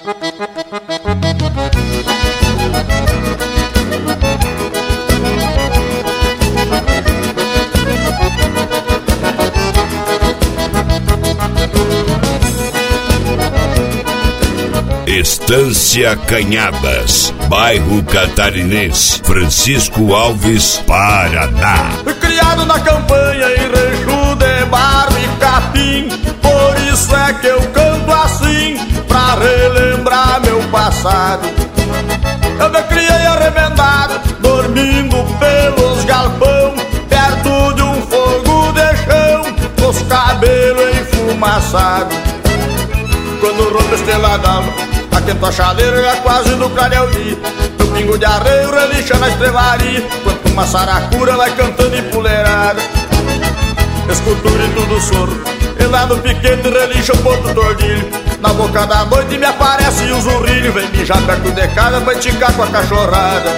Estância Canhadas, bairro Catarinense, Francisco Alves, Paraná. Criado na campanha em rancho de barro e capim, por isso é que eu canto assim, pra relembrar meu passado. Eu me criei arremendado, dormindo pelos galpão, perto de um fogo de chão, com os cabelos enfumaçados. Quando rompe a estrela d'alva, aquento a chaleira já quase no clareio dia. No pingo de arreio relincha na estrevaria, quanto uma saracura vai cantando empoleirada. Escultura e tudo sorro, e lá no piquete relincha o ponto tordilho. Na boca da noite me aparece o zurrilho, vem mijar perto de casa pra esticar com a cachorrada.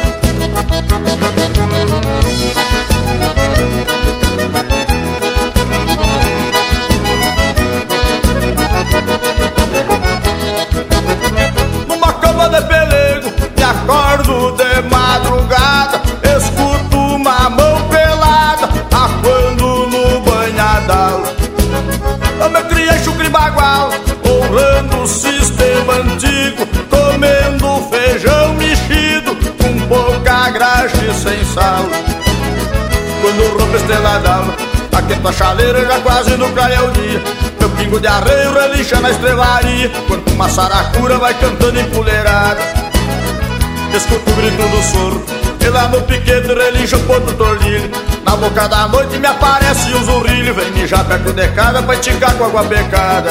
De pelego, me acordo de madrugada, escuto uma mão pelada, aquando no banhadal. Eu me criei chucre bagual, honrando o sistema antigo, comendo feijão mexido, com pouca graxa e sem sal. Quando rompe a estrela d'alva, aquento a chaleira já quase no clareio dia. Meu pingo de arreio relincha na estrevaria, quando uma saracura vai cantando empoleirada. Escuto o grito do sorro, e lá no piquete relincha o ponto tordilho. Na boca da noite me aparece o zurrilho, vem mijar perto de casa pra esticar com água pecada.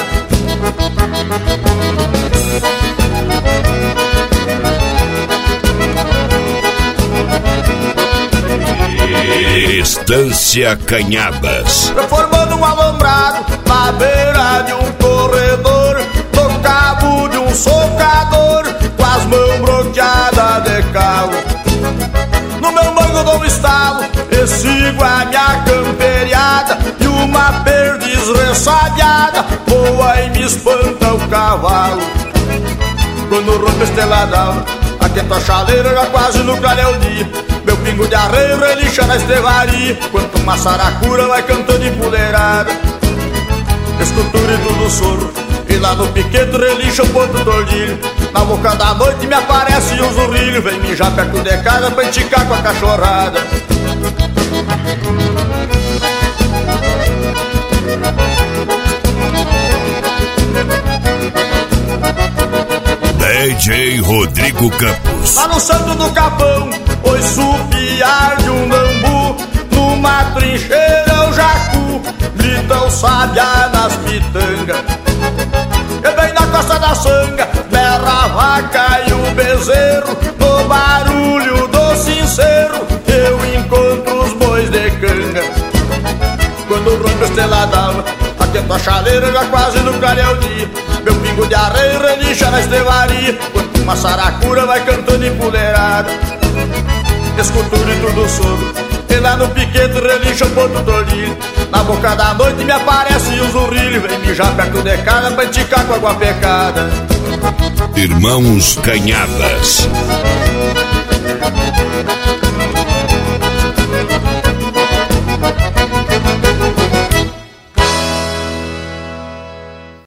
Estância Canhadas, formando um alambrado na beira de um corredor, no cabo de um socador, com as mãos bloqueadas de calo. No meu mango dou um estalo e sigo a minha camperiada, e uma perdiz ressabiada voa e me espanta o cavalo. Quando rompe a estrela d'alva, aquento a chaleira já quase no clareio dia. Meu pingo de arreio relincha na estrevaria, quanto uma saracura vai cantando empoleirada. Escultura e tudo sorro, e lá no piquete relincha o ponto tordilho. Na boca da noite me aparece o zurrilho, vem mijar perto de casa pra esticar com a cachorrada. DJ Rodrigo Campos. Lá no Santo do Capão, ouço o piar de um bambu, numa trincheira o jacu grita o sabiá nas pitangas. E bem na costa da sanga berra a vaca e o bezerro, no barulho do sincero eu encontro os bois de canga. Quando rompe a estrela d'alva, aquento a chaleira já quase no clareio dia. Meu pingo de arreio relincha na estrevaria, quando uma saracura vai cantando empoleirada. Escultura e tudo sorro, e lá no piquete relincha o ponto tordilho. Na boca da noite me aparece o zurrilho, vem mijar perto de casa pra esticar com água pecada. Irmãos Canhadas.